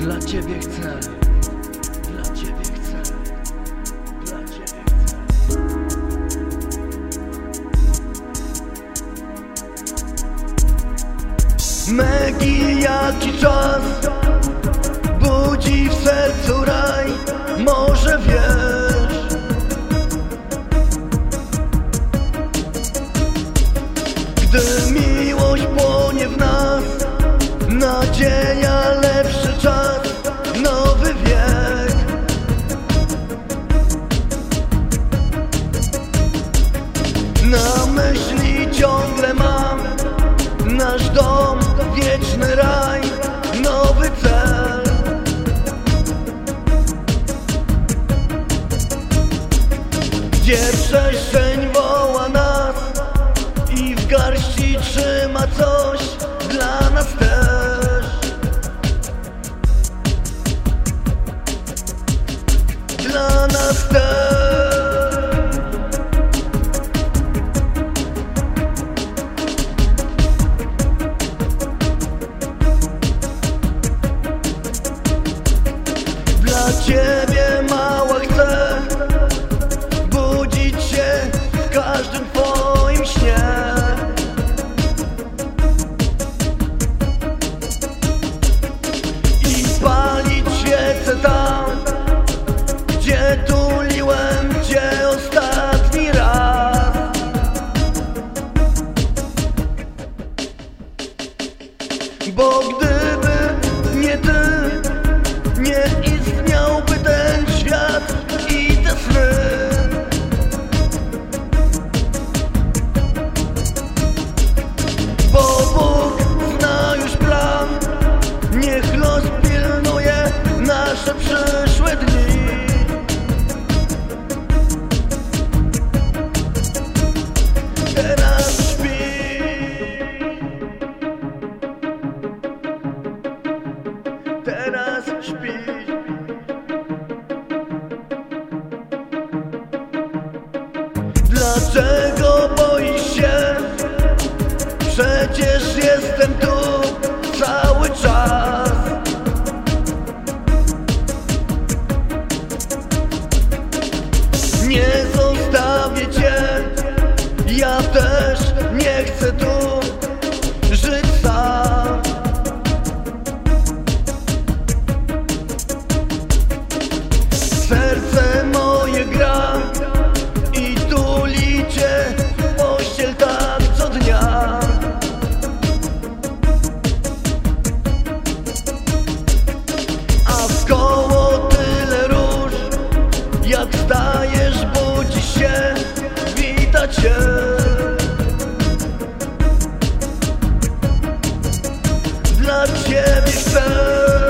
Dla ciebie chcę, dla ciebie chcę, dla ciebie chcę. Megi, jaki czas budzi w sercu raj, może wiesz, gdy miłość płonie w nas, nadzieja, lepszy czas, nowy wiek. Na myśli ciągle mam nasz dom, wieczny raj, nowy cel. Gdzie przestrzeń woła nas i w garści trzyma coś dla nas też. Dla nas też. Dla ciebie mała chcę budzić się w każdym twoim śnie. I palić świecę tam, gdzie tuliłem cię ostatni raz. Bo gdyby nie ty, nie istniałby ten świat i te sny. Bo Bóg zna już plan, niech los pilnuje nasze przyszłe dni. Teraz śpi. Teraz śpi. Dlaczego boisz się? Przecież jestem tu cały czas. Nie zostawię cię, ja też nie chcę tu żyć sam. Serce moje gra i tuli cię w pościel tak co dnia. A wkoło tyle róż, jak wstajesz, budzi się, wita cię. Dla ciebie chcę.